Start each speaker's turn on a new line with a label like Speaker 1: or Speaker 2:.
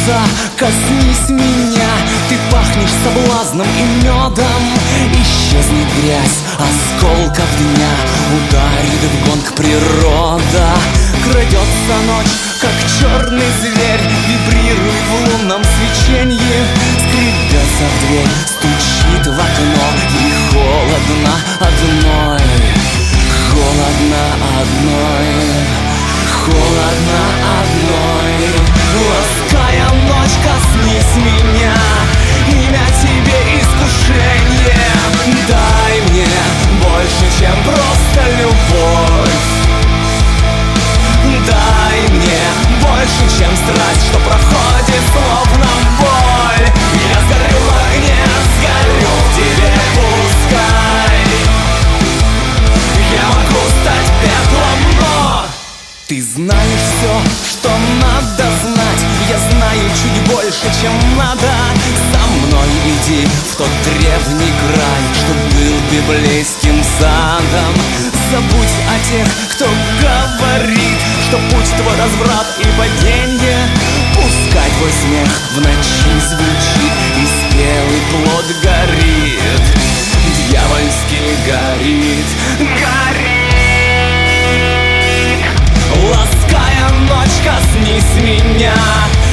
Speaker 1: сердца, коснись меня. Ты пахнешь соблазном и медом. Исчезнет грязь осколков дня, ударит в гонг природа. Крадется ночь, как черный зверь, вибрирует в лунном свеченье. Скребется в дверь, стучит в окно, и холодно одной. Холодно одной, холодно одной. Лаская ночь, коснись меня, имя тебе искушение. Дай мне больше, чем просто любовь. Дай мне больше, чем страсть, что проходит словно боль. Я сгорю в огне, сгорю в тебе, пускай. Я могу стать пеплом, но ты знаешь все, что надо знать. Я знаю чуть больше, чем надо. За мной иди в тот древний край, что был библейским садом. Забудь о тех, кто говорит, что путь твой разврат и паденье. Пускай твой смех в ночи звучит, и спелый плод горит, дьявольски горит, горит. Лаская ночь, коснись меня,